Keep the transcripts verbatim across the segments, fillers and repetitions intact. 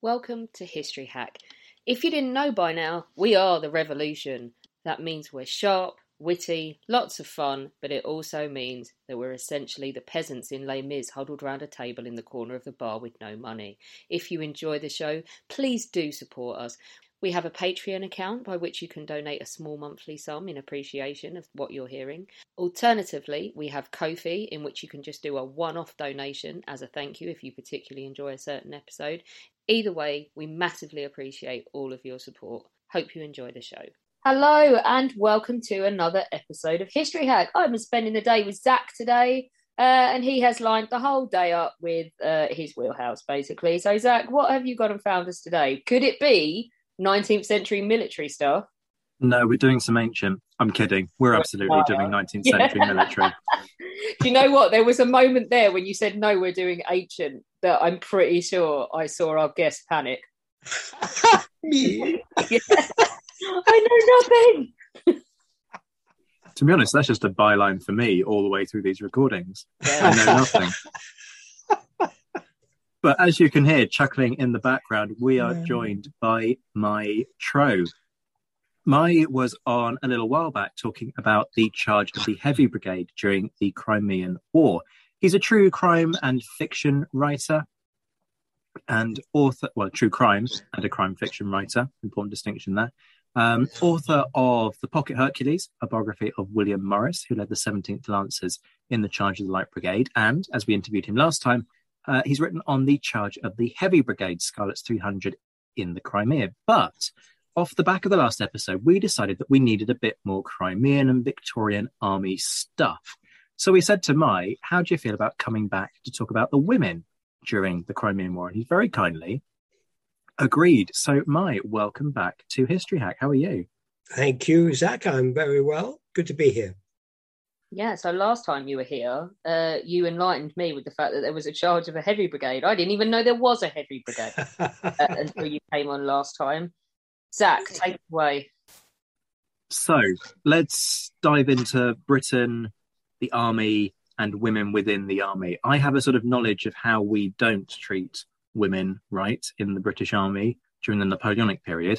Welcome to History Hack. If you didn't know by now, we are the revolution. That means we're sharp, witty, lots of fun, but it also means that we're essentially the peasants in Les Mis huddled round a table in the corner of the bar with no money. If you enjoy the show, please do support us. We have a Patreon account by which you can donate a small monthly sum in appreciation of what you're hearing. Alternatively, we have Ko-fi, in which you can just do a one-off donation as a thank you if you particularly enjoy a certain episode. Either way, we massively appreciate all of your support. Hope you enjoy the show. Hello and welcome to another episode of History Hack. I'm spending the day with Zach today, uh, and he has lined the whole day up with uh, his wheelhouse, basically. So, Zach, what have you got and found us today? Could it be nineteenth century military stuff? No, we're doing some ancient. I'm kidding. We're absolutely doing nineteenth century yeah. military. Do you know what? There was a moment there when you said, no, we're doing ancient, that I'm pretty sure I saw our guest panic. Me? Yeah. I know nothing. To be honest, that's just a byline for me all the way through these recordings. Yeah. I know nothing. But as you can hear, chuckling in the background, we are joined by Mai Tro. Mai was on a little while back talking about the charge of the Heavy Brigade during the Crimean War. He's a true crime and fiction writer and author, well, true crime and a crime fiction writer, important distinction there. Um, author of The Pocket Hercules, a biography of William Morris, who led the seventeenth Lancers in the charge of the Light Brigade. And, as we interviewed him last time, uh, he's written on the charge of the Heavy Brigade, Scarlet's three hundred in the Crimea. But off the back of the last episode, we decided that we needed a bit more Crimean and Victorian army stuff. So we said to Mai, how do you feel about coming back to talk about the women during the Crimean War? And he very kindly agreed. So Mai, welcome back to History Hack. How are you? Thank you, Zach. I'm very well. Good to be here. Yeah, so last time you were here, uh, you enlightened me with the fact that there was a charge of a Heavy Brigade. I didn't even know there was a Heavy Brigade uh, until you came on last time. Zach, take it away. So let's dive into Britain, the army, and women within the army. I have a sort of knowledge of how we don't treat women right in the British Army during the Napoleonic period.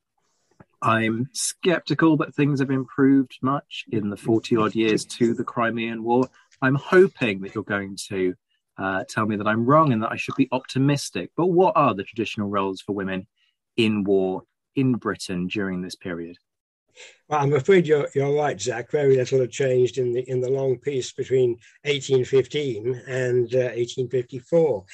I'm sceptical that things have improved much in the forty odd years to the Crimean War. I'm hoping that you're going to uh, tell me that I'm wrong and that I should be optimistic. But what are the traditional roles for women in war in Britain during this period? Well, I'm afraid you're you're right, Zach. Very little had changed in the in the long peace between eighteen fifteen and uh, eighteen fifty-four.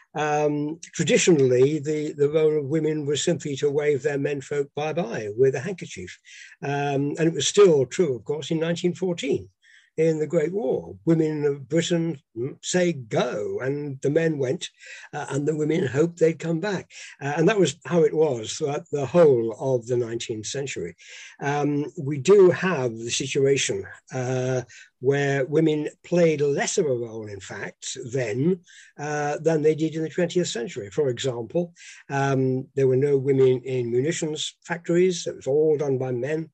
Um, traditionally, the, the role of women was simply to wave their menfolk bye-bye with a handkerchief. Um, and it was still true, of course, in nineteen fourteen. In the Great War, women of Britain say go, and the men went, uh, and the women hoped they'd come back. Uh, and that was how it was throughout the whole of the nineteenth century. Um, we do have the situation uh, where women played less of a role, in fact, then uh, than they did in the twentieth century. For example, um, there were no women in munitions factories. It was all done by men.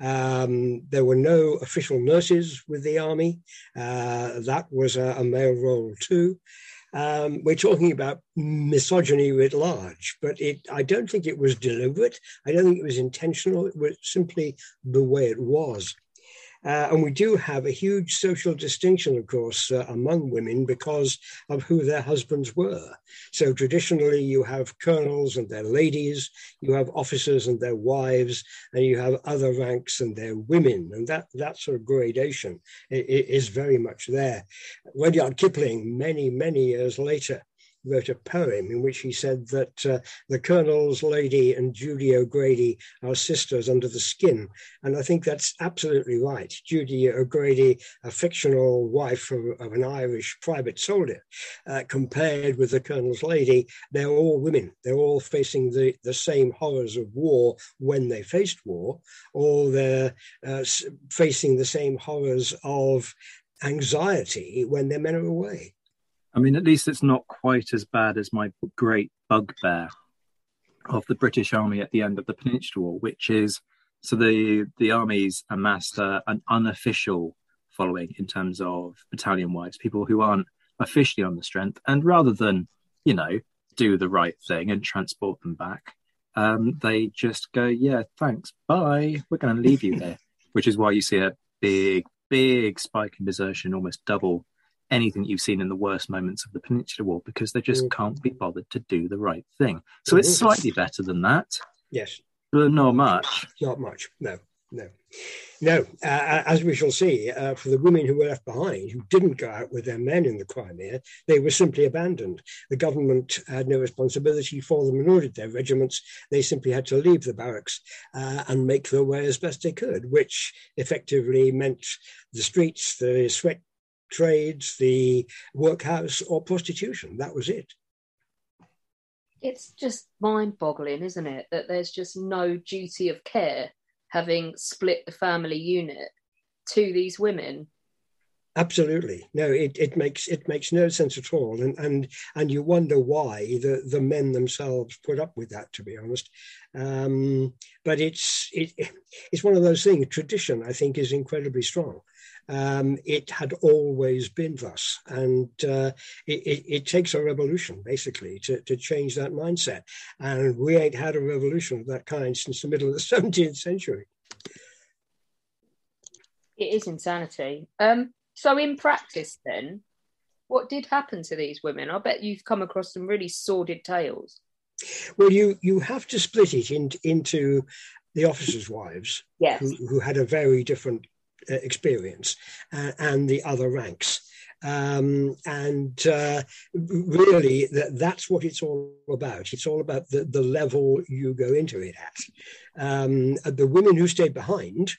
Um, there were no official nurses with the army. Uh, that was a, a male role too. Um, we're talking about misogyny writ large, but it, I don't think it was deliberate. I don't think it was intentional. It was simply the way it was. Uh, and we do have a huge social distinction, of course, uh, among women because of who their husbands were. So traditionally, you have colonels and their ladies, you have officers and their wives, and you have other ranks and their women. And that, that sort of gradation is very much there. Rudyard Kipling, many, many years later, wrote a poem in which he said that uh, the colonel's lady and Judy O'Grady are sisters under the skin. And I think that's absolutely right. Judy O'Grady, a fictional wife of, of an Irish private soldier, uh, compared with the colonel's lady, they're all women. They're all facing the, the same horrors of war when they faced war, or they're uh, facing the same horrors of anxiety when their men are away. I mean, at least it's not quite as bad as my great bugbear of the British Army at the end of the Peninsular War, which is, so the, the armies amassed uh, an unofficial following in terms of battalion wives, people who aren't officially on the strength. And rather than, you know, do the right thing and transport them back. Um, they just go, yeah, thanks, bye. We're going to leave you there, which is why you see a big, big spike in desertion, almost double anything you've seen in the worst moments of the Peninsular War, because they just mm-hmm. can't be bothered to do the right thing. So mm-hmm. it's slightly better than that. Yes. But not much. Not much, no. No, no. Uh, as we shall see, uh, for the women who were left behind, who didn't go out with their men in the Crimea, they were simply abandoned. The government had no responsibility for them and ordered their regiments. They simply had to leave the barracks uh, and make their way as best they could, which effectively meant the streets, the sweat trades, the workhouse, or prostitution. That was it. It's just mind-boggling, isn't it, that there's just no duty of care, having split the family unit, to these women. Absolutely. No, it, it makes it makes no sense at all. And and and you wonder why the, the men themselves put up with that, to be honest. Um, but it's it, it's one of those things. Tradition, I think, is incredibly strong. Um, it had always been thus. And uh, it, it, it takes a revolution, basically, to, to change that mindset. And we ain't had a revolution of that kind since the middle of the seventeenth century. It is insanity. Um, so in practice, then, what did happen to these women? I bet you've come across some really sordid tales. Well, you, you have to split it in, into the officers' wives, yes. who, who had a very different uh, experience, uh, and the other ranks. Um, and uh, really, that, that's what it's all about. It's all about the, the level you go into it at. Um, the women who stayed behind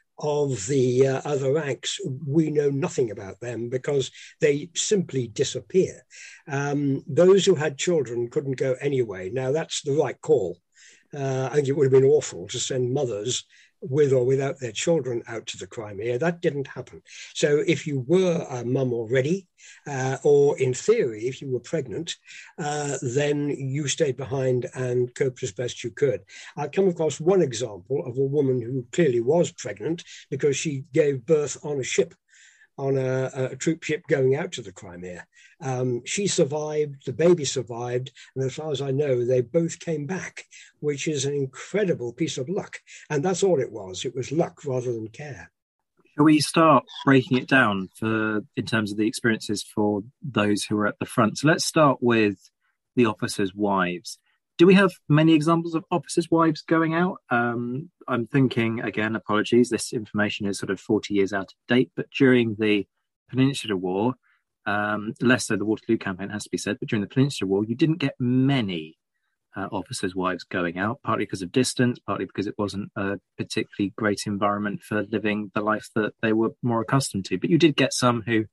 of the uh, other ranks, we know nothing about them because they simply disappear. Um, those who had children couldn't go anyway. Now, that's the right call. Uh, I think it would have been awful to send mothers with or without their children out to the Crimea. That didn't happen. So if you were a mum already, uh, or in theory, if you were pregnant, uh, then you stayed behind and coped as best you could. I've come across one example of a woman who clearly was pregnant because she gave birth on a ship, on a, a troop ship going out to the Crimea. Um, she survived, the baby survived, and as far as I know, they both came back, which is an incredible piece of luck. And that's all it was. It was luck rather than care. Shall we start breaking it down for in terms of the experiences for those who are at the front? So let's start with the officers' wives. Do we have many examples of officers' wives going out? Um, I'm thinking, again, apologies, this information is sort of forty years out of date, but during the Peninsular War, um, less so the Waterloo campaign has to be said, but during the Peninsular War, you didn't get many uh, officers' wives going out, partly because of distance, partly because it wasn't a particularly great environment for living the life that they were more accustomed to. But you did get some who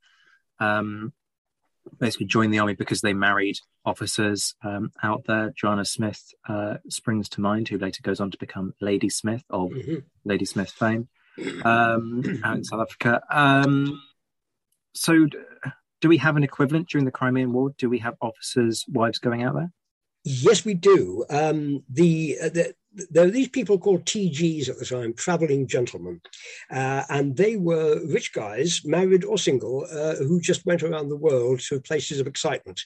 um, basically joined the army because they married officers um, out there. Joanna Smith uh, springs to mind, who later goes on to become Lady Smith of mm-hmm. Lady Smith fame um, out in South Africa. Um, so do we have an equivalent during the Crimean War? Do we have officers' wives going out there? Yes, we do. Um, the, uh, the There were these people called T Gs at the time, travelling gentlemen, uh, and they were rich guys, married or single, uh, who just went around the world to places of excitement.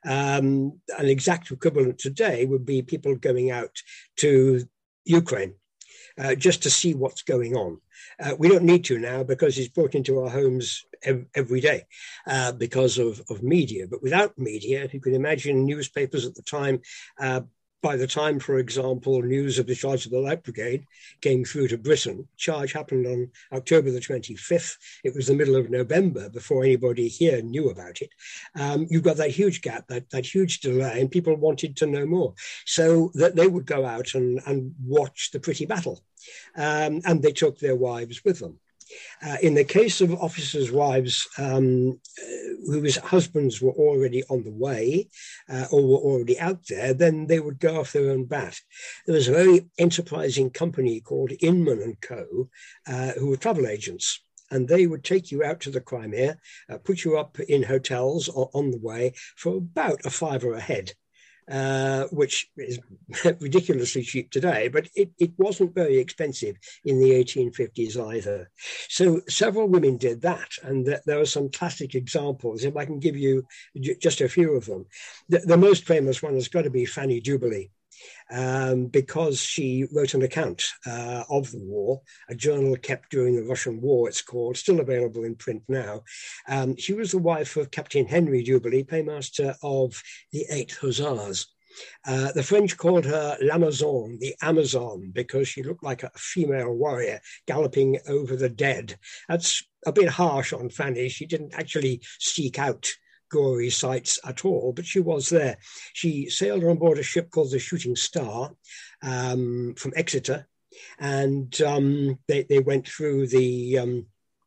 Um, an exact equivalent today would be people going out to Ukraine uh, just to see what's going on. Uh, we don't need to now because it's brought into our homes ev- every day uh, because of, of media. But without media, if you can imagine newspapers at the time, uh, by the time, for example, news of the charge of the Light Brigade came through to Britain, charge happened on October the twenty-fifth. It was the middle of November before anybody here knew about it. Um, you've got that huge gap, that, that huge delay, and people wanted to know more. So that they would go out and, and watch the pretty battle. Um, and they took their wives with them. Uh, in the case of officers' wives um, whose husbands were already on the way uh, or were already out there, then they would go off their own bat. There was a very enterprising company called Inman and Co., uh, who were travel agents. And they would take you out to the Crimea, uh, put you up in hotels or on the way for about a fiver a head. uh, which is ridiculously cheap today, but it, it wasn't very expensive in the eighteen fifties either. So several women did that, and th- there are some classic examples. If I can give you j- just a few of them. The, the most famous one has got to be Fanny Jubilee. Um, because she wrote an account uh, of the war, a journal kept during the Russian War, it's called, still available in print now. Um, she was the wife of Captain Henry Jubilee, paymaster of the eighth Hussars. Uh, the French called her l'Amazon, the Amazon, because she looked like a female warrior galloping over the dead. That's a bit harsh on Fanny. She didn't actually seek out gory sights at all, but she was there. She sailed on board a ship called the Shooting Star um, from Exeter, and um, they, they went through the um,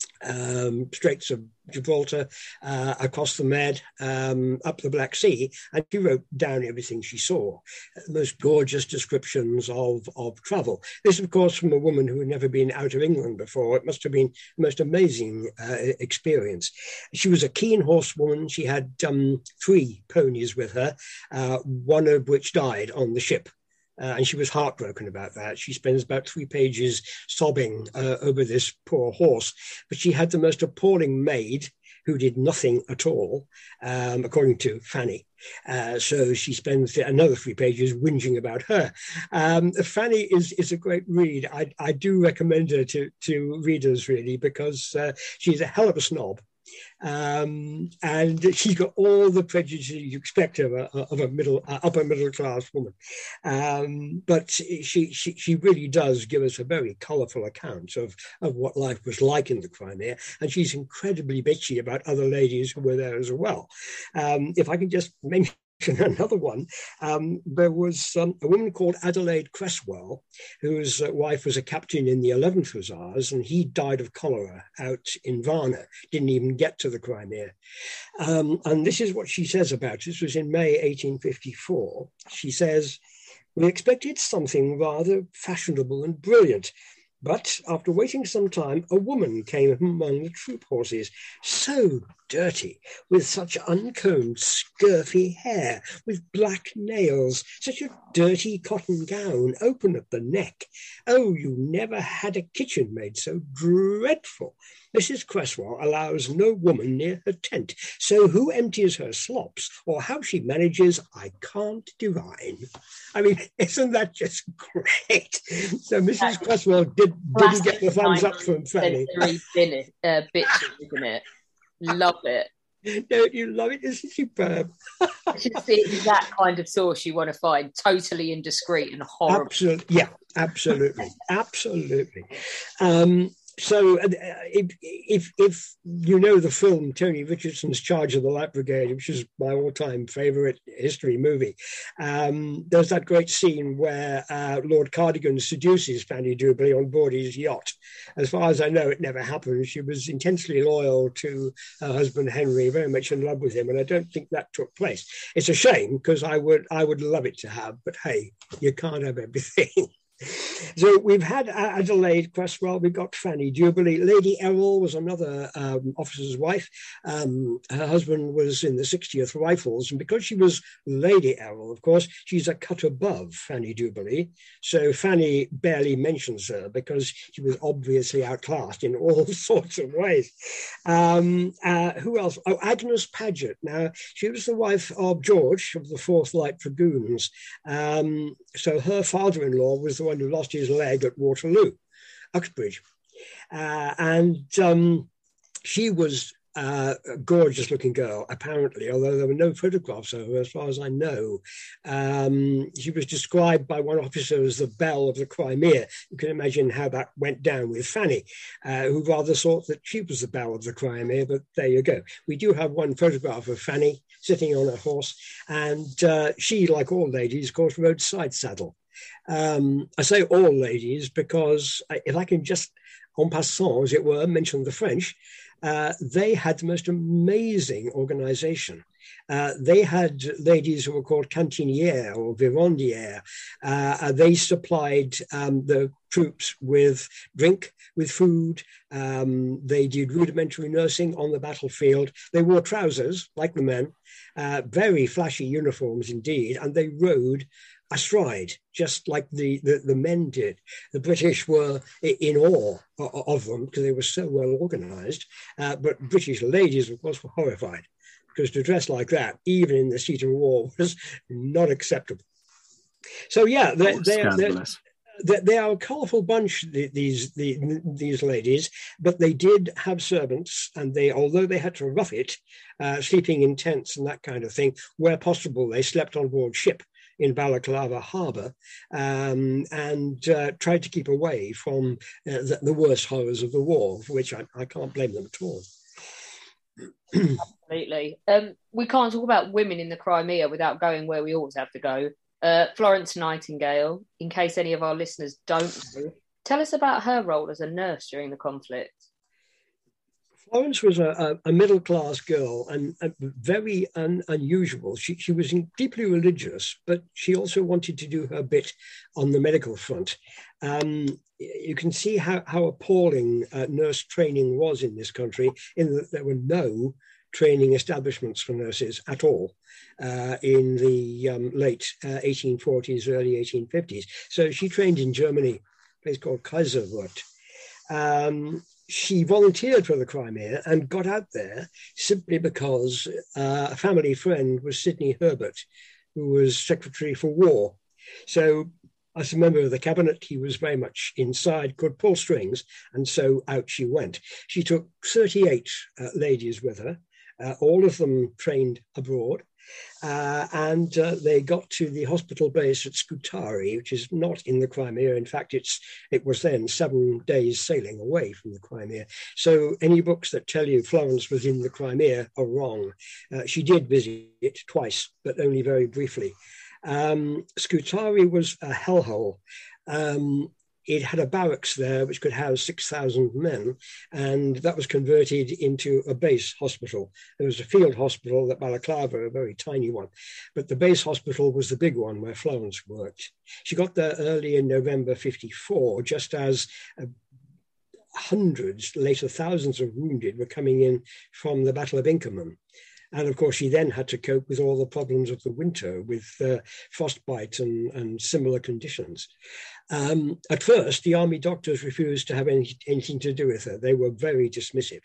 um, Straits of Gibraltar, uh, across the Med, um, up the Black Sea, and she wrote down everything she saw. The most gorgeous descriptions of, of travel. This, of course, from a woman who had never been out of England before. It must have been the most amazing uh, experience. She was a keen horsewoman. She had um, three ponies with her, uh, one of which died on the ship. Uh, and she was heartbroken about that. She spends about three pages sobbing uh, over this poor horse. But she had the most appalling maid who did nothing at all, um, according to Fanny. Uh, so she spends another three pages whinging about her. Um, Fanny is, is a great read. I, I do recommend her to, to readers, really, because uh, she's a hell of a snob. Um, and she's got all the prejudices you expect of a, of a middle, uh, upper middle class woman. Um, but she, she she really does give us a very colourful account of, of what life was like in the Crimea. And she's incredibly bitchy about other ladies who were there as well. Um, if I can just mention another one, um, there was um, a woman called Adelaide Cresswell, whose uh, wife was a captain in the eleventh Hussars, and he died of cholera out in Varna, didn't even get to the Crimea. Um, and this is what she says about it. This was in May eighteen fifty-four. She says, "We expected something rather fashionable and brilliant. But after waiting some time, a woman came among the troop horses, so dirty, with such uncombed, scurfy hair, with black nails, such a dirty cotton gown, open at the neck. Oh, you never had a kitchen maid so dreadful. Missus Cresswell allows no woman near her tent, so who empties her slops, or how she manages, I can't divine." I mean, isn't that just great? So Missus Cresswell did, didn't get the thumbs up from Fanny. Dinner, uh, bitches, isn't it? Love it. Don't you love it? It's superb. It's just the exact kind of source you want to find. Totally indiscreet and horrible. Absolutely. Yeah, absolutely. Absolutely. Um, so uh, if, if if you know the film Tony Richardson's Charge of the Light Brigade, which is my all-time favourite history movie, um, there's that great scene where uh, Lord Cardigan seduces Fanny Jubilee on board his yacht. As far as I know, it never happened. She was intensely loyal to her husband Henry, very much in love with him, and I don't think that took place. It's a shame, because I would I would love it to have, but hey, you can't have everything. So we've had Adelaide Cresswell, we've got Fanny Jubilee. Lady Errol was another um, officer's wife. Um, her husband was in the sixtieth Rifles, and because she was Lady Errol, of course, she's a cut above Fanny Jubilee. So Fanny barely mentions her because she was obviously outclassed in all sorts of ways. Um, uh, who else? Oh, Agnes Paget. Now, she was the wife of George of the fourth Light Dragoons. Um, so her father-in-law was the one who lost his leg at Waterloo, Uxbridge. Uh, and um, she was uh, a gorgeous looking girl, apparently, although there were no photographs of her as far as I know. Um, she was described by one officer as the belle of the Crimea. You can imagine how that went down with Fanny, uh, who rather thought that she was the belle of the Crimea, but there you go. We do have one photograph of Fanny sitting on a horse, and uh, she, like all ladies, of course, rode side saddle. Um, I say all ladies because if I can just, en passant, as it were, mention the French, uh, they had the most amazing organization. Uh, they had ladies who were called cantinières or vivandières. Uh, they supplied um, the troops with drink, with food. Um, they did rudimentary nursing on the battlefield. They wore trousers, like the men, uh, very flashy uniforms indeed, and they rode astride, just like the, the, the men did. The British were in awe of them because they were so well organized, uh, but British ladies, of course, were horrified because to dress like that, even in the seat of war, was not acceptable. So yeah, they're, they're, they're, they're, they are a colourful bunch, these, the, these ladies, but they did have servants, and they, although they had to rough it, uh, sleeping in tents and that kind of thing, where possible, they slept on board ship in Balaclava harbour, um, and uh, tried to keep away from uh, the, the worst horrors of the war, for which I, I can't blame them at all. Absolutely. Um, we can't talk about women in the Crimea without going where we always have to go. Uh, Florence Nightingale, in case any of our listeners don't know, tell us about her role as a nurse during the conflict. Florence was a, a middle-class girl and, and very un, unusual. She, she was deeply religious, but she also wanted to do her bit on the medical front. Um, you can see how, how appalling uh, nurse training was in this country, in that there were no training establishments for nurses at all uh, in the um, late uh, eighteen forties, early eighteen fifties. So she trained in Germany, a place called Kaiserwerth. Um, She volunteered for the Crimea and got out there simply because uh, a family friend was Sidney Herbert, who was Secretary for War. So as a member of the cabinet, he was very much inside, could pull strings, and so out she went. She took thirty-eight uh, ladies with her, uh, all of them trained abroad. Uh, and uh, they got to the hospital base at Scutari, which is not in the Crimea. In fact, it's it was then seven days sailing away from the Crimea. So any books that tell you Florence was in the Crimea are wrong. Uh, she did visit it twice, but only very briefly. Um, Scutari was a hellhole. Um, It had a barracks there which could house six thousand men, and that was converted into a base hospital. There was a field hospital at Balaclava, a very tiny one, but the base hospital was the big one where Florence worked. She got there early in November fifty-four, just as uh, hundreds, later thousands of wounded were coming in from the Battle of Inkerman. And of course, she then had to cope with all the problems of the winter with uh, frostbite and, and similar conditions. Um, at first, the army doctors refused to have any, anything to do with her. They were very dismissive,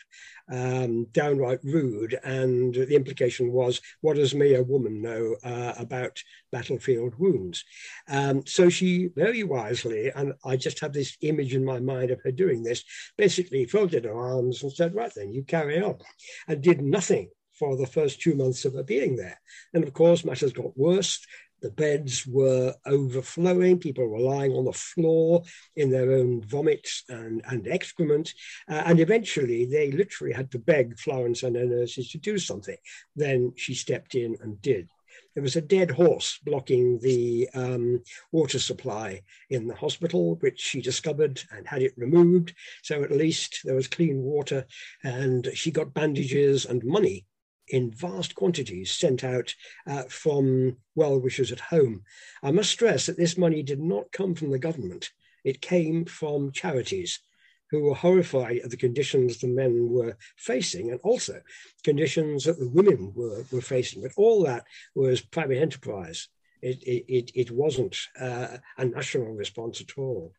um, downright rude. And the implication was, what does me, a woman, know uh, about battlefield wounds? Um, so she very wisely, and I just have this image in my mind of her doing this, basically folded her arms and said, right then, you carry on, and did nothing for the first two months of her being there. And of course, matters got worse. The beds were overflowing. People were lying on the floor in their own vomit and, and excrement. Uh, and eventually, they literally had to beg Florence and her nurses to do something. Then she stepped in and did. There was a dead horse blocking the um, water supply in the hospital, which she discovered and had it removed. So at least there was clean water, and she got bandages and money in vast quantities sent out uh, from well-wishers at home. I must stress that this money did not come from the government. It came from charities who were horrified at the conditions the men were facing, and also conditions that the women were, were facing. But all that was private enterprise. It, it, it wasn't uh, a national response at all.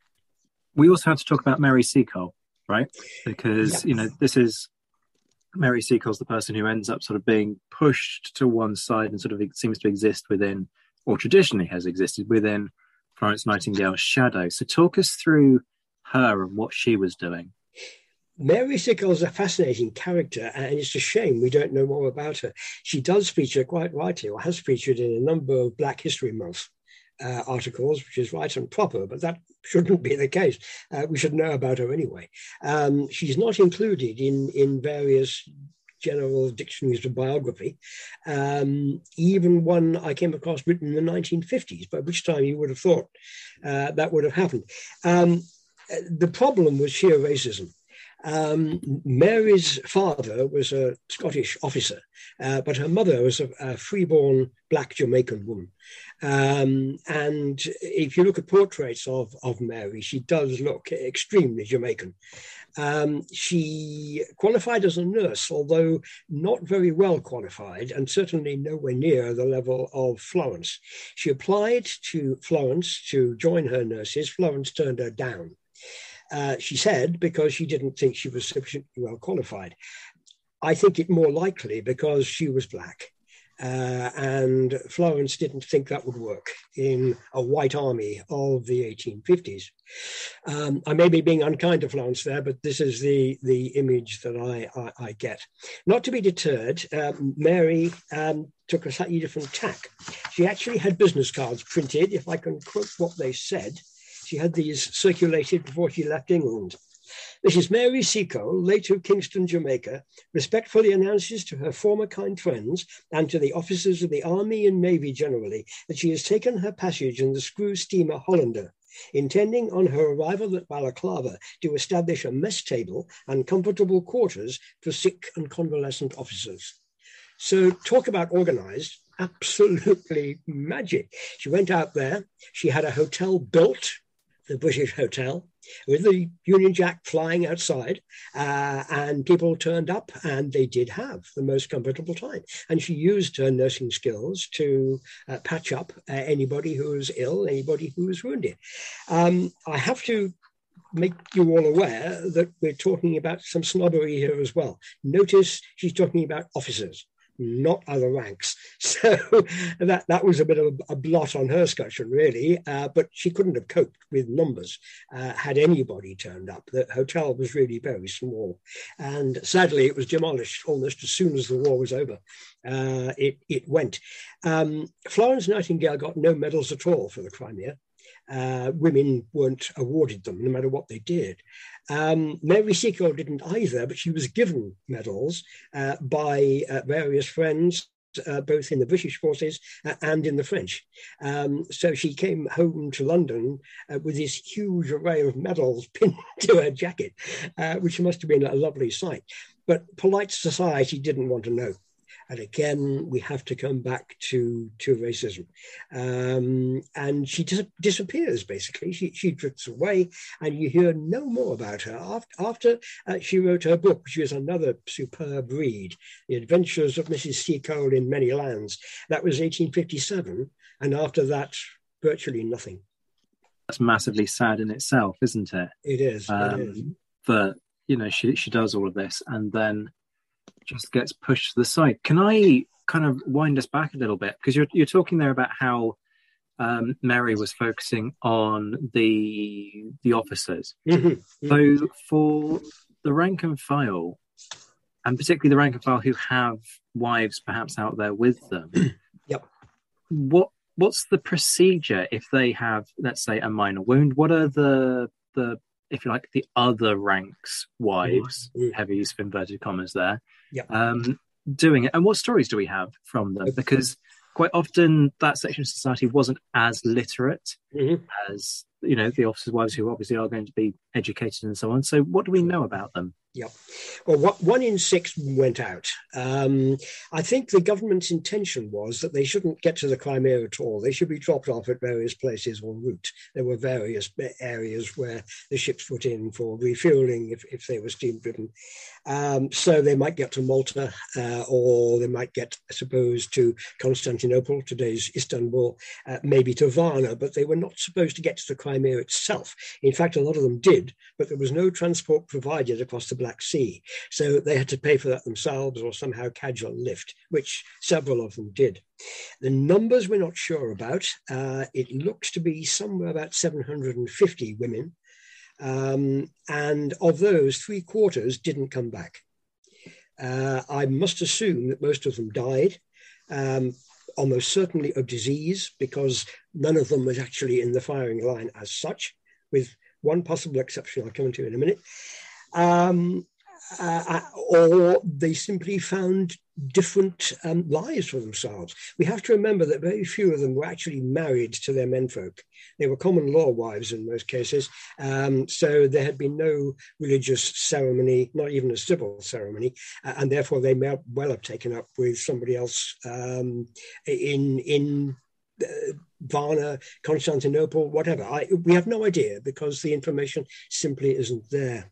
We also have to talk about Mary Seacole, right? Because, yeah. you know, this is... Mary Seacole's the person who ends up sort of being pushed to one side and sort of seems to exist within, or traditionally has existed within, Florence Nightingale's shadow. So talk us through her and what she was doing. Mary Seacole is a fascinating character, and it's a shame we don't know more about her. She does feature, quite rightly, or has featured in a number of Black History Month uh, articles, which is right and proper, but that shouldn't be the case. Uh, we should know about her anyway. Um, she's not included in, in various general dictionaries of biography, um, even one I came across written in the nineteen fifties, by which time you would have thought uh, that would have happened. Um, the problem was sheer racism. Um, Mary's father was a Scottish officer, uh, but her mother was a, a freeborn black Jamaican woman. Um, and if you look at portraits of, of Mary, she does look extremely Jamaican. Um, she qualified as a nurse, although not very well qualified, and certainly nowhere near the level of Florence. She applied to Florence to join her nurses. Florence turned her down. Uh, she said because she didn't think she was sufficiently well qualified. I think it more likely because she was black. Uh, and Florence didn't think that would work in a white army of the eighteen fifties. Um, I may be being unkind to Florence there, but this is the, the image that I, I, I get. Not to be deterred, um, Mary um, took a slightly different tack. She actually had business cards printed, if I can quote what they said. She had these circulated before she left England. Missus Mary Seacole, late of Kingston, Jamaica, respectfully announces to her former kind friends and to the officers of the Army and Navy generally that she has taken her passage in the screw steamer Hollander, intending on her arrival at Balaclava to establish a mess table and comfortable quarters for sick and convalescent officers. So talk about organized, absolutely magic. She went out there, she had a hotel built, the British Hotel, with the Union Jack flying outside, uh, and people turned up and they did have the most comfortable time. And she used her nursing skills to uh, patch up uh, anybody who was ill, anybody who was wounded. Um, I have to make you all aware that we're talking about some snobbery here as well. Notice she's talking about officers, not other ranks. So that, that was a bit of a, a blot on her scutcheon, really, uh, but she couldn't have coped with numbers uh, had anybody turned up. The hotel was really very small. And sadly, it was demolished almost as soon as the war was over. Uh, it, it went. Um, Florence Nightingale got no medals at all for the Crimea. Uh, women weren't awarded them, no matter what they did. Um, Mary Seacole didn't either, but she was given medals uh, by uh, various friends, uh, both in the British forces uh, and in the French. Um, so she came home to London uh, with this huge array of medals pinned to her jacket, uh, which must have been a lovely sight. But polite society didn't want to know. And again, we have to come back to, to racism. Um, and she dis- disappears, basically. She, she drifts away, and you hear no more about her. After, after uh, she wrote her book, which was another superb read, The Adventures of Missus Seacole in Many Lands. That was eighteen fifty-seven. And after that, virtually nothing. That's massively sad in itself, isn't it? It is. Um, it is. That, you know, she, she does all of this, and then just gets pushed to the side. Can I kind of wind us back a little bit? Because you're you're talking there about how um, Mary was focusing on the the officers. Mm-hmm. So for the rank and file, and particularly the rank and file who have wives perhaps out there with them, yep. What what's the procedure if they have, let's say, a minor wound? What are the the if you like, the other ranks' wives, mm-hmm. heavy use of inverted commas there, yep. um, doing it? And what stories do we have from them? Because quite often that section of society wasn't as literate mm-hmm. as, you know, the officers' wives, who obviously are going to be educated and so on. So what do we know about them? Yep. Well, what, one in six went out. Um, I think the government's intention was that they shouldn't get to the Crimea at all. They should be dropped off at various places en route. There were various areas where the ships put in for refueling if, if they were steam-driven. Um, so they might get to Malta, uh, or they might get, I suppose, to Constantinople, today's Istanbul, uh, maybe to Varna, but they were not supposed to get to the Crimea itself. In fact, a lot of them did, but there was no transport provided across the Black Sea. So they had to pay for that themselves or somehow cadge a lift, which several of them did. The numbers we're not sure about. Uh, it looks to be somewhere about seven hundred fifty women. Um, and of those, three quarters didn't come back. Uh, I must assume that most of them died, um, almost certainly of disease, because none of them was actually in the firing line as such, with one possible exception I'll come into in a minute. Um, uh, or they simply found different um, lives for themselves. We have to remember that very few of them were actually married to their menfolk. They were common law wives in most cases. Um, so there had been no religious ceremony, not even a civil ceremony, uh, and therefore they may well have taken up with somebody else um, in in uh, Varna, Constantinople, whatever. I, we have no idea because the information simply isn't there.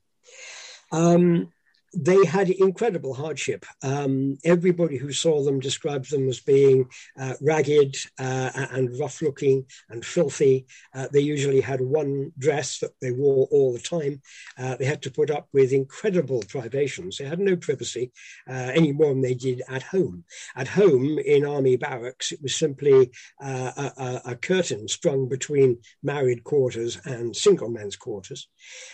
Um, They had incredible hardship. Um, everybody who saw them described them as being uh, ragged uh, and rough-looking and filthy. Uh, they usually had one dress that they wore all the time. Uh, they had to put up with incredible privations. They had no privacy uh, any more than they did at home. At home, in army barracks, it was simply uh, a, a curtain strung between married quarters and single men's quarters.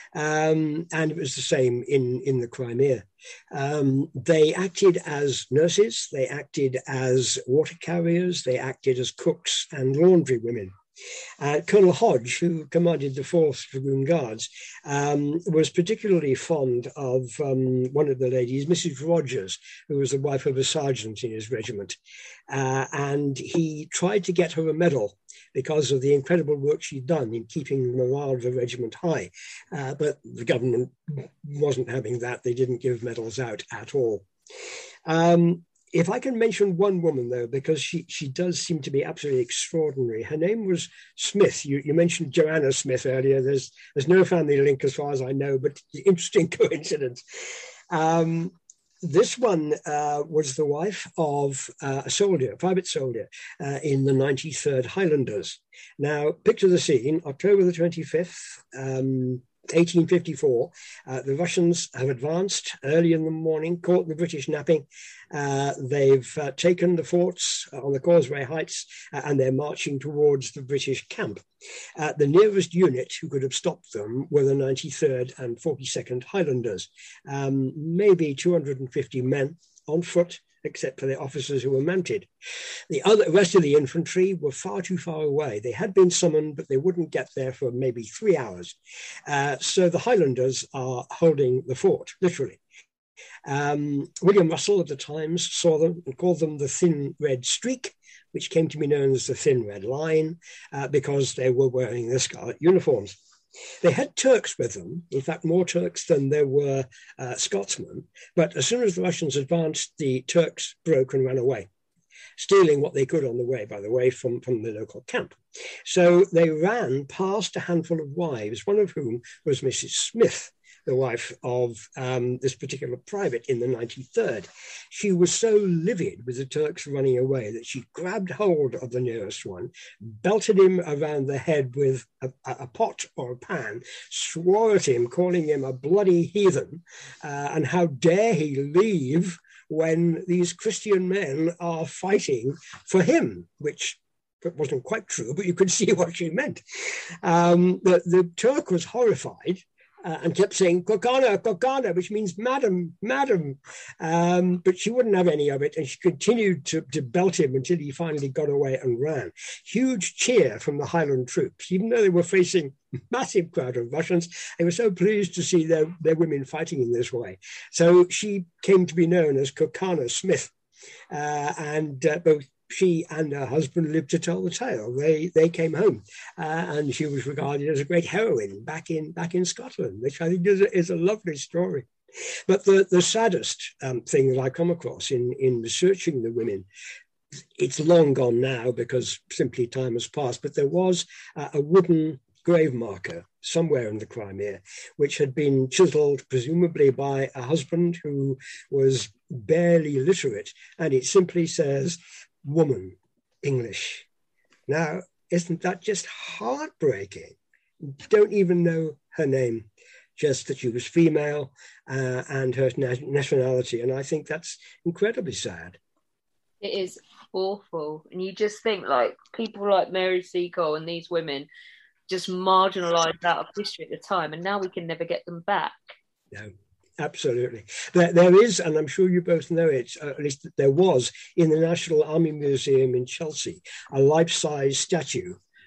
Um, and it was the same in, in the Crimea. Um, they acted as nurses, they acted as water carriers, they acted as cooks and laundry women. Uh, Colonel Hodge, who commanded the fourth Dragoon Guards, um, was particularly fond of um, one of the ladies, Missus Rogers, who was the wife of a sergeant in his regiment. Uh, and he tried to get her a medal because of the incredible work she'd done in keeping the morale of the regiment high. Uh, but the government wasn't having that. They didn't give medals out at all. Um, If I can mention one woman, though, because she, she does seem to be absolutely extraordinary. Her name was Smith. You, you mentioned Joanna Smith earlier. There's there's no family link as far as I know, but interesting coincidence. Um, this one uh, was the wife of uh, a soldier, a private soldier, uh, in the ninety-third Highlanders. Now, picture the scene, October the twenty-fifth, um, eighteen fifty-four, uh, the Russians have advanced early in the morning, caught the British napping. Uh, they've uh, taken the forts on the Causeway Heights, uh, and they're marching towards the British camp. Uh, the nearest unit who could have stopped them were the ninety-third and forty-second Highlanders, um, maybe two hundred fifty men on foot, except for the officers who were mounted. The other rest of the infantry were far too far away. They had been summoned, but they wouldn't get there for maybe three hours. Uh, so the Highlanders are holding the fort, literally. Um, William Russell of the Times saw them and called them the Thin Red Streak, which came to be known as the Thin Red Line, uh, because they were wearing the scarlet uniforms. They had Turks with them, in fact, more Turks than there were uh, Scotsmen. But as soon as the Russians advanced, the Turks broke and ran away, stealing what they could on the way, by the way, from, from the local camp. So they ran past a handful of wives, one of whom was Missus Smith, the wife of um, this particular private in the ninety-third. She was so livid with the Turks running away that she grabbed hold of the nearest one, belted him around the head with a, a pot or a pan, swore at him, calling him a bloody heathen, uh, and how dare he leave when these Christian men are fighting for him, which it wasn't quite true, but you could see what she meant. Um, the, the Turk was horrified, Uh, and kept saying, Kokana, Kokana, which means madam, madam. Um, but she wouldn't have any of it. And she continued to, to belt him until he finally got away and ran. Huge cheer from the Highland troops. Even though they were facing a massive crowd of Russians, they were so pleased to see their, their women fighting in this way. So she came to be known as Kokana Smith. Uh, and uh, both she and her husband lived to tell the tale. They they came home, uh, and she was regarded as a great heroine back in back in Scotland, which I think is a, is a lovely story. But the, the saddest um, thing that I come across in, in researching the women, it's long gone now because simply time has passed, but there was uh, a wooden grave marker somewhere in the Crimea, which had been chiseled presumably by a husband who was barely literate, and it simply says, woman, English. Now, isn't that just heartbreaking? Don't even know her name, just that she was female uh, and her nationality. And I think that's incredibly sad. It is awful. And you just think, like, people like Mary Seacole and these women just marginalised out of history at the time, and now we can never get them back. No. Absolutely. There, there is, and I'm sure you both know it, uh, at least there was, in the National Army Museum in Chelsea, a life-size statue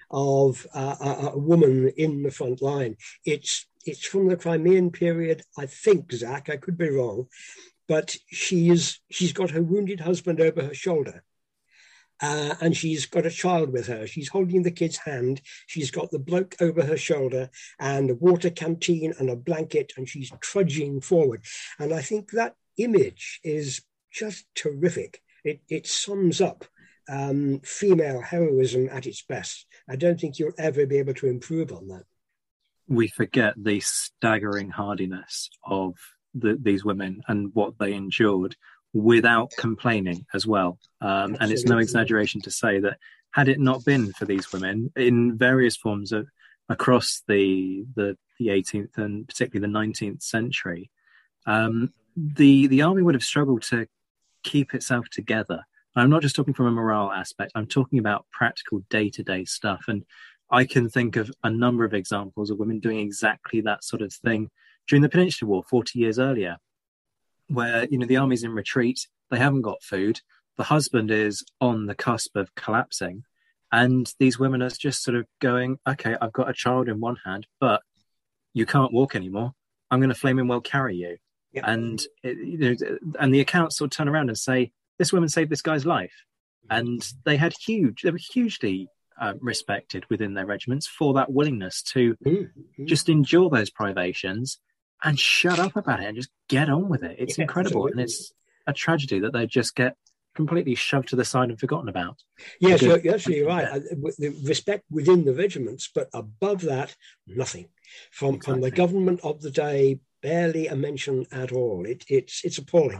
of uh, a, a woman in the front line. It's it's from the Crimean period, I think, Zach. I could be wrong, but she is she's got her wounded husband over her shoulder. Uh, and she's got a child with her. She's holding the kid's hand. She's got the bloke over her shoulder and a water canteen and a blanket, and she's trudging forward. And I think that image is just terrific. It, it sums up um, female heroism at its best. I don't think you'll ever be able to improve on that. We forget the staggering hardiness of the, these women and what they endured without complaining as well. Um, and it's no exaggeration to say that had it not been for these women in various forms of across the the, the eighteenth and particularly the nineteenth century, um, the, the army would have struggled to keep itself together. And I'm not just talking from a morale aspect, I'm talking about practical day-to-day stuff. And I can think of a number of examples of women doing exactly that sort of thing during the Peninsular War forty years earlier, where, you know, the army's in retreat, they haven't got food, the husband is on the cusp of collapsing, and these women are just sort of going, okay, I've got a child in one hand, but you can't walk anymore. I'm going to flaming well carry you. Yeah. And, it, you know, and the accounts sort of turn around and say, this woman saved this guy's life. And they had huge, they were hugely uh, respected within their regiments for that willingness to mm-hmm. just endure those privations and shut up about it and just get on with it. It's yeah, incredible. Absolutely. And it's a tragedy that they just get completely shoved to the side and forgotten about. Yes, you're, you're absolutely right. The respect within the regiments, but above that, nothing. From exactly. from the government of the day, barely a mention at all. It, it's it's appalling.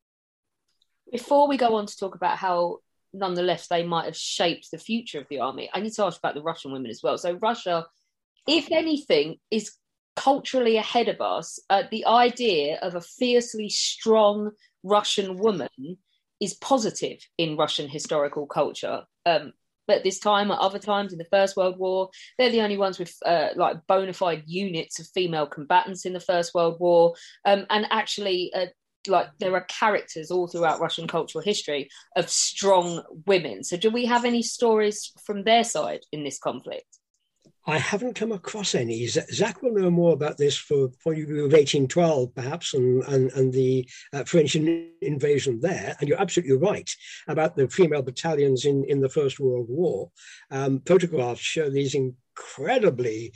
Before we go on to talk about how, nonetheless, they might have shaped the future of the army, I need to ask about the Russian women as well. So Russia, if anything, is culturally ahead of us. Uh, the idea of a fiercely strong Russian woman is positive in Russian historical culture. Um, but at this time, at other times in the First World War, they're the only ones with uh, like bona fide units of female combatants in the First World War. Um, and actually, uh, like there are characters all throughout Russian cultural history of strong women. So do we have any stories from their side in this conflict? I haven't come across any. Zach will know more about this for point of view of eighteen twelve, perhaps, and, and, and the uh, French in, invasion there. And you're absolutely right about the female battalions in, in the First World War. Um, photographs show these incredibly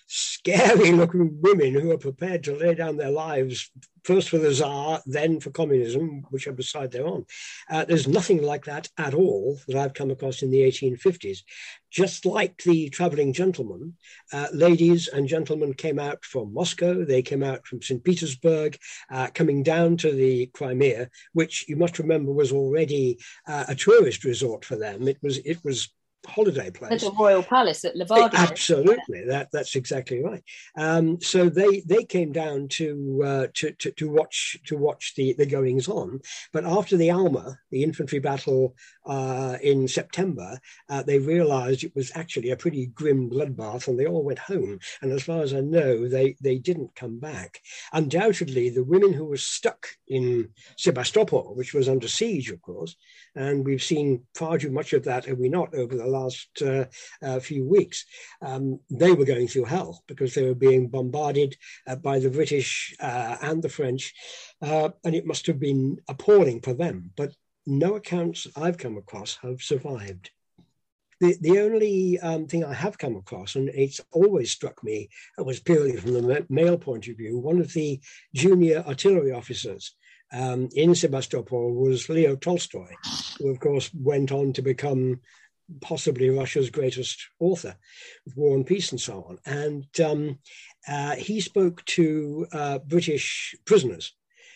scary-looking women who are prepared to lay down their lives, first for the Tsar, then for communism, whichever side they're on. Uh, there's nothing like that at all that I've come across in the eighteen fifties. Just like the traveling gentlemen, uh, ladies and gentlemen came out from Moscow, they came out from Saint Petersburg, uh, coming down to the Crimea, which you must remember was already uh, a tourist resort for them. It was, it was holiday place. There's a royal palace at Lavadia. Absolutely, that that's exactly right. Um, so they they came down to, uh, to to to watch to watch the the goings on. But after the Alma, the infantry battle uh, in September, uh, they realised it was actually a pretty grim bloodbath, and they all went home. And as far as I know, they they didn't come back. Undoubtedly, the women who were stuck in Sebastopol, which was under siege, of course, and we've seen far too much of that, have we not, over the last uh, uh, few weeks. Um, they were going through hell because they were being bombarded uh, by the British uh, and the French, uh, and it must have been appalling for them. But no accounts I've come across have survived. The, the only um, thing I have come across, and it's always struck me, it was purely from the male point of view, one of the junior artillery officers um, in Sebastopol was Leo Tolstoy, who of course went on to become possibly Russia's greatest author with War and Peace and so on. And um, uh, he spoke to uh, British prisoners.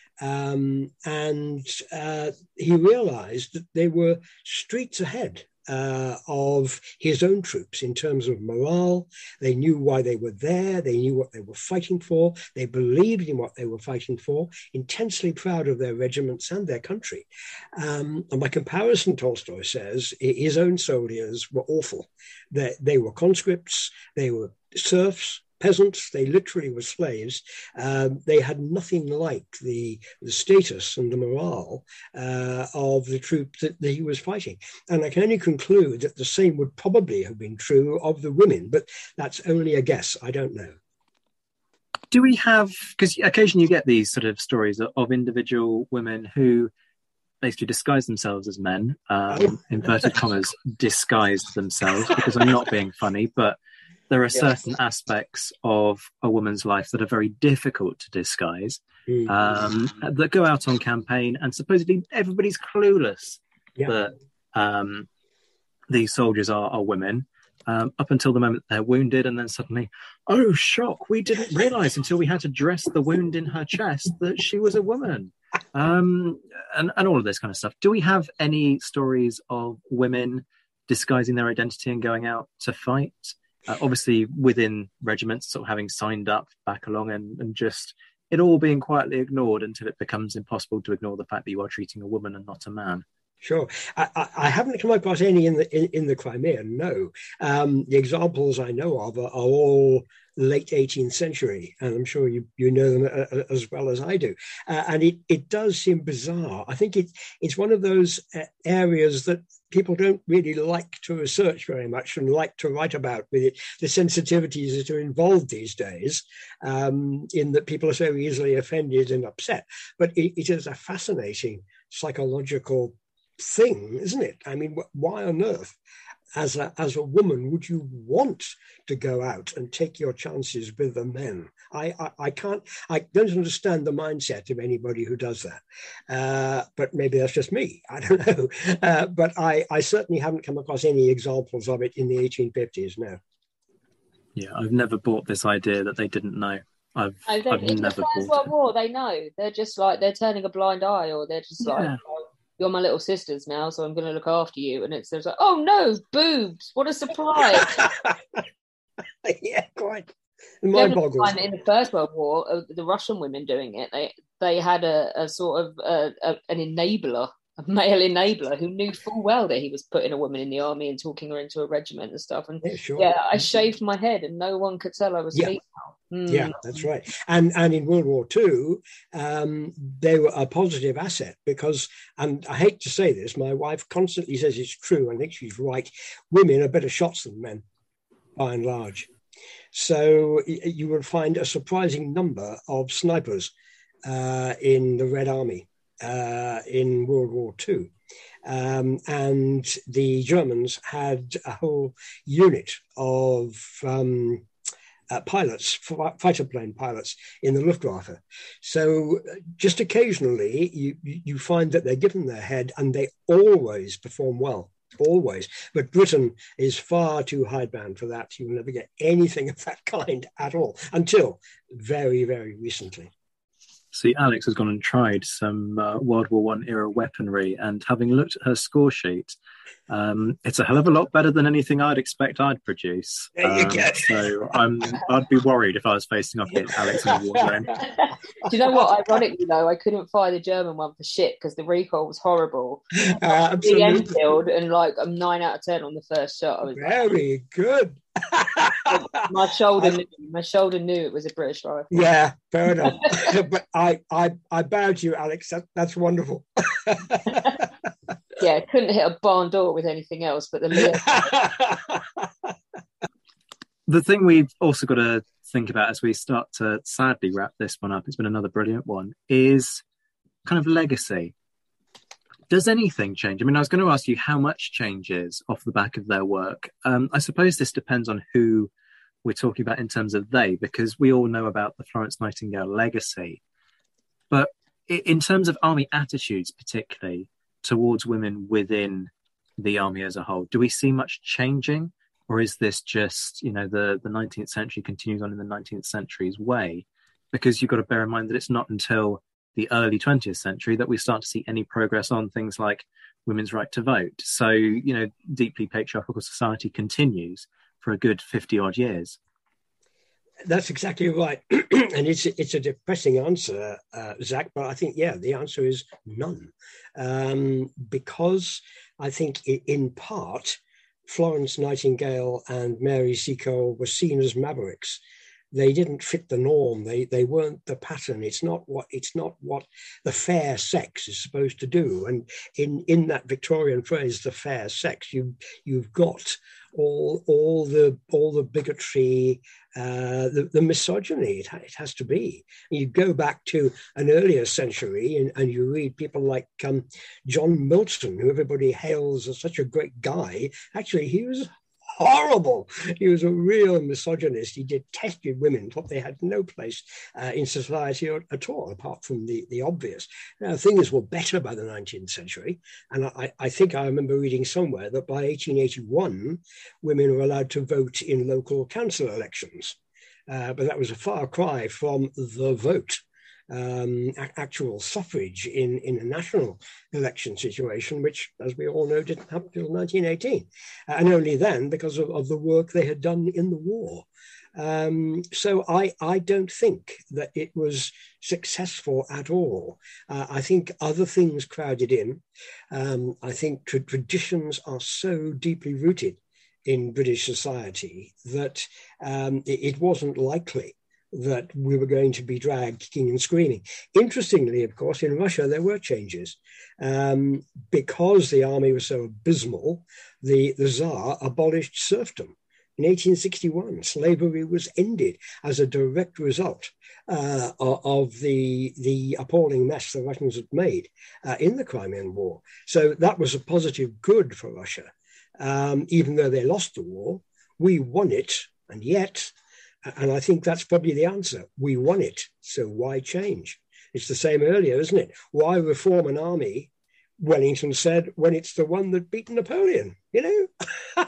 Um, and uh, he realized that they were streets ahead uh, of his own troops in terms of morale. They knew why they were there. They knew what they were fighting for. They believed in what they were fighting for, intensely proud of their regiments and their country. Um, and by comparison, Tolstoy says, his own soldiers were awful. They, they were conscripts, they were serfs, peasants. They literally were slaves. Um, they had nothing like the, the status and the morale uh, of the troop that, that he was fighting. And I can only conclude that the same would probably have been true of the women, but that's only a guess. I don't know. Do we have, because occasionally you get these sort of stories of, of individual women who basically disguise themselves as men, um, oh. inverted commas, disguised themselves, because I'm not being funny, but there are yes. certain aspects of a woman's life that are very difficult to disguise, mm. um, that go out on campaign, and supposedly everybody's clueless yeah. that um, these soldiers are, are women. Um, up until the moment they're wounded, and then suddenly, oh, shock, we didn't realise until we had to dress the wound in her chest that she was a woman. Um, and, and all of this kind of stuff. Do we have any stories of women disguising their identity and going out to fight? Uh, obviously, within regiments, sort of having signed up back along and, and just it all being quietly ignored until it becomes impossible to ignore the fact that you are treating a woman and not a man. Sure. I, I, I haven't come across any in the in, in the Crimea, no. Um, the examples I know of are, are all late eighteenth century, and I'm sure you, you know them uh, as well as I do. Uh, and it, it does seem bizarre. I think it it's one of those uh, areas that people don't really like to research very much and like to write about with it, the sensitivities that are involved these days, um, in that people are so easily offended and upset. But it, it is a fascinating psychological thing, isn't it? I mean, why on earth, as a as a woman, would you want to go out and take your chances with the men? I I, I can't. I don't understand the mindset of anybody who does that. Uh, but maybe that's just me. I don't know. Uh, but I I certainly haven't come across any examples of it in the eighteen fifties. No. Yeah, I've never bought this idea that they didn't know. I've, I I've in never the First bought World it. War, they know. They're just like they're turning a blind eye, or they're just like. Yeah. Oh, you're my little sisters now, so I'm going to look after you. And it's there's like, oh no, boobs! What a surprise! Yeah, quite. Mind boggles. In the First World War, uh, the Russian women doing it, they they had a, a sort of uh, a, an enabler, a male enabler, who knew full well that he was putting a woman in the army and talking her into a regiment and stuff. And yeah, sure. yeah I shaved my head, and no one could tell I was yeah. female. Mm. Yeah, that's right. And and in World War Two, um, they were a positive asset because, and I hate to say this, my wife constantly says it's true, and I think she's right, women are better shots than men, by and large. So you will find a surprising number of snipers uh, in the Red Army uh, in World War Two. Um, and the Germans had a whole unit of... Um, Uh, pilots, fighter plane pilots in the Luftwaffe. So just occasionally you, you find that they're given their head and they always perform well, always. But Britain is far too hidebound for that. You will never get anything of that kind at all until very, very recently. See, Alex has gone and tried some uh, World War One era weaponry, and having looked at her score sheet, um, it's a hell of a lot better than anything I'd expect I'd produce. There you um, go. So I'm, I'd be worried if I was facing off against Alex in a war zone. Do you know what? Ironically, though, I couldn't fire the German one for shit because the recoil was horrible. Uh, absolutely. The Enfield, and like I'm nine out of ten on the first shot. I was very like, good. my shoulder, knew, my shoulder knew it was a British rifle. Yeah, fair enough. But I, I, I bow to you, Alex. That, that's wonderful. Yeah, couldn't hit a barn door with anything else, but the Leo. The thing we've also got to think about as we start to sadly wrap this one up, it's been another brilliant one, is kind of legacy. Does anything change? I mean, I was going to ask you how much changes off the back of their work. Um, I suppose this depends on who we're talking about in terms of they, because we all know about the Florence Nightingale legacy. But in terms of army attitudes, particularly towards women within the army as a whole, do we see much changing? Or is this just, you know, the, the nineteenth century continues on in the nineteenth century's way? Because you've got to bear in mind that it's not until the early twentieth century that we start to see any progress on things like women's right to vote. So, you know, deeply patriarchal society continues for a good fifty odd years. That's exactly right. And it's it's a depressing answer, uh, Zach, but I think, yeah, the answer is none. Um, because I think in part, Florence Nightingale and Mary Seacole were seen as mavericks. they didn't fit the norm. They they weren't the pattern. It's not what it's not what the fair sex is supposed to do. And in, in that Victorian phrase, the fair sex, you you've got all all the all the bigotry, uh, the, the misogyny. It, it has to be. You go back to an earlier century, and, and you read people like um, John Milton, who everybody hails as such a great guy. Actually, he was horrible. He was a real misogynist. He detested women, thought they had no place uh, in society at all, apart from the, the obvious. Now, things were better by the nineteenth century. And I, I think I remember reading somewhere that by eighteen eighty-one, women were allowed to vote in local council elections. Uh, but that was a far cry from the vote. Um, actual suffrage in, in a national election situation, which, as we all know, didn't happen until nineteen eighteen. Uh, and only then because of, of the work they had done in the war. Um, so I, I don't think that it was successful at all. Uh, I think other things crowded in. Um, I think tra- traditions are so deeply rooted in British society that um, it, it wasn't likely that we were going to be dragged kicking and screaming. Interestingly, of course, in Russia, there were changes. Um, because the army was so abysmal, the, the Tsar abolished serfdom. In eighteen sixty-one, slavery was ended as a direct result uh, of the, the appalling mess the Russians had made uh, in the Crimean War. So that was a positive good for Russia. Um, even though they lost the war, we won it, and yet... And I think that's probably the answer. We won it, so why change? It's the same earlier, isn't it? Why reform an army, Wellington said, when it's the one that beat Napoleon, you know?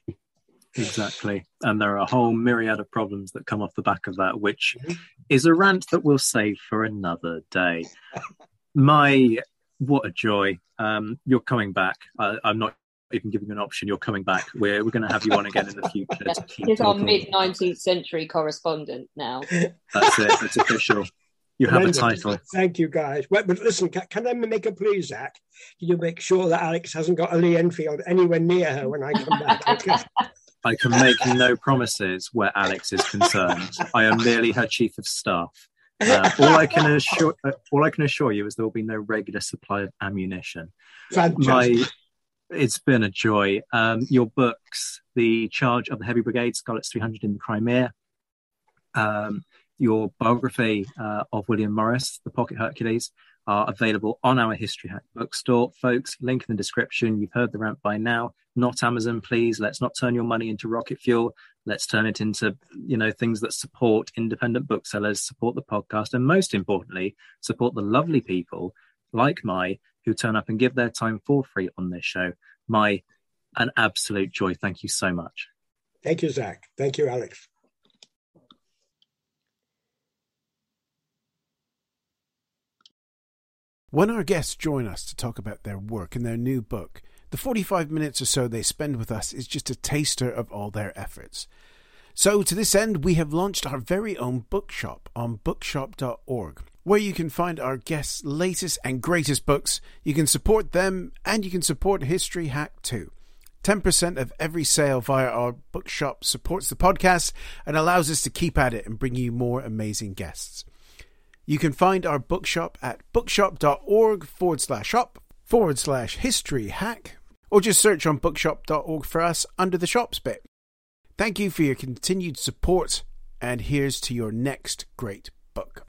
Exactly. And there are a whole myriad of problems that come off the back of that, which mm-hmm. is a rant that we'll save for another day. My, what a joy. Um, you're coming back. I, I'm not even giving you an option. You're coming back. We're we're going to have you on again in the future. To keep He's our mid-nineteenth century correspondent now. That's it. It's official. You have a title. Thank you, guys. But, but listen, can, can I make a plea, Zach? Can you make sure that Alex hasn't got a Lee Enfield anywhere near her when I come back? Okay. I can make no promises where Alex is concerned. I am merely her chief of staff. Uh, all I can assure, uh, all I can assure you is there will be no regular supply of ammunition. Fantastic. My It's been a joy. Um, your books, The Charge of the Heavy Brigade, Scarlet's three hundred in the Crimea, um, your biography uh, of William Morris, The Pocket Hercules, are available on our History Hack bookstore. Folks, link in the description. You've heard the rant by now. Not Amazon, please. Let's not turn your money into rocket fuel. Let's turn it into, you know, things that support independent booksellers, support the podcast, and most importantly, support the lovely people like Mai, who turn up and give their time for free on this show. Mai, an absolute joy. Thank you so much. Thank you, Zach. Thank you, Alex. When our guests join us to talk about their work and their new book, the forty-five minutes or so they spend with us is just a taster of all their efforts. So to this end, we have launched our very own bookshop on bookshop dot org. Where you can find our guests' latest and greatest books. You can support them, and you can support History Hack too. ten percent of every sale via our bookshop supports the podcast and allows us to keep at it and bring you more amazing guests. You can find our bookshop at bookshop dot org forward slash shop forward slash history hack, or just search on bookshop dot org for us under the shops bit. Thank you for your continued support, and here's to your next great book.